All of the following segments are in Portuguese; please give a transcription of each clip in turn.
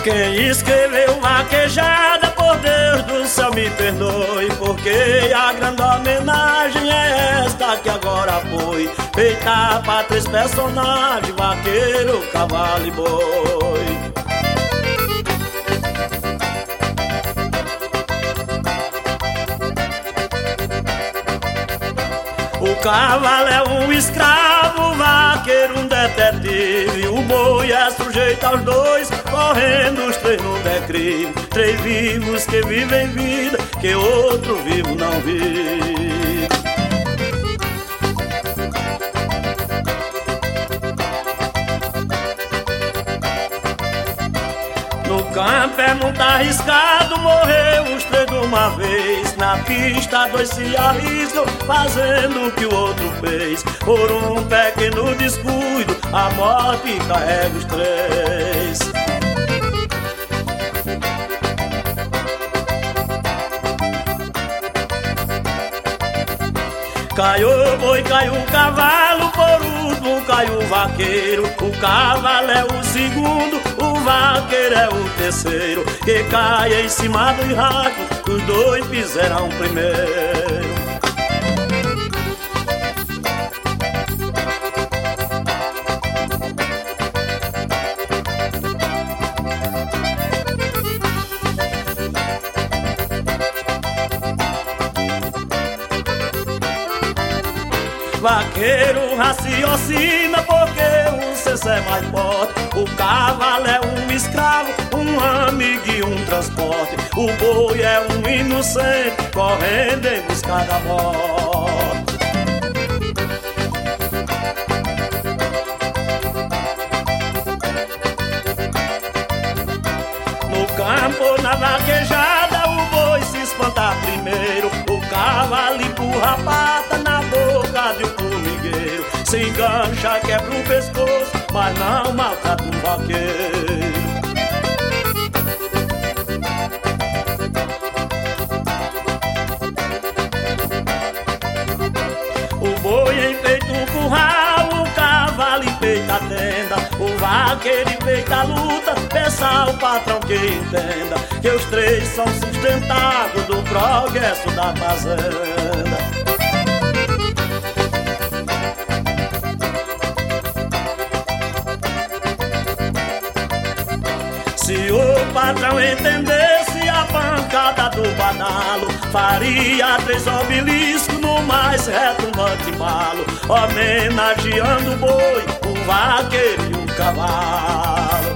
Quem escreveu vaquejada, por Deus do céu me perdoe, porque a grande homenagem é esta que agora foi feita pra três personagens: vaqueiro, cavalo e boi. O cavalo é um escravo, o vaqueiro um detetive, o boi é sujeito aos dois, correndo os três no declive. Três vivos que vivem vida que outro vivo não vive. No campo é muito arriscado, morreu os três de uma vez. Na pista dois se arriscam, fazendo o que o outro fez. Por um pequeno descuido, a morte carrega os três. Caiu o boi, caiu o cavalo, por último caiu o vaqueiro. O cavalo é o segundo, o vaqueiro é o terceiro, que cai em cima do rato, os dois fizeram primeiro. Vaqueiro raciocina porque o senso é mais forte. O cavalo é um escravo, um amigo e um transporte. O boi é um inocente, correndo em busca da morte. No campo, na vaquejada, o boi se espanta primeiro. O cavalo empurra a pata na boca de um formigueiro. Se engancha, quebra o pescoço, mas não maltrata um vaqueiro. O boi enfeita o curral, o cavalo enfeita a tenda, o vaqueiro enfeita a luta. Peça ao patrão que entenda que os três são sustentados do progresso da fazenda. Se o patrão entendesse a pancada do badalo, faria três obeliscos no mais retumbante embalo, homenageando o boi, o vaqueiro e o cavalo.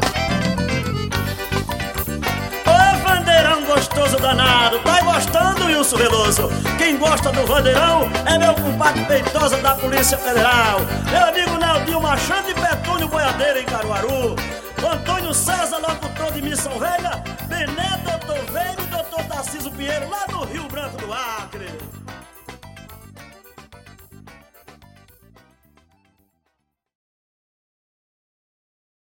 Ô vandeirão gostoso danado, tá gostando, Wilson Veloso? Quem gosta do vandeirão é meu compadre Peitosa da Polícia Federal, meu amigo Naldinho Machado e Petúnio Boiadeiro em Caruaru, Antônio César, locutor de Missão Velha, Bené, Doutor Velho e Doutor Tarcísio Pinheiro, lá do Rio Branco do Ar.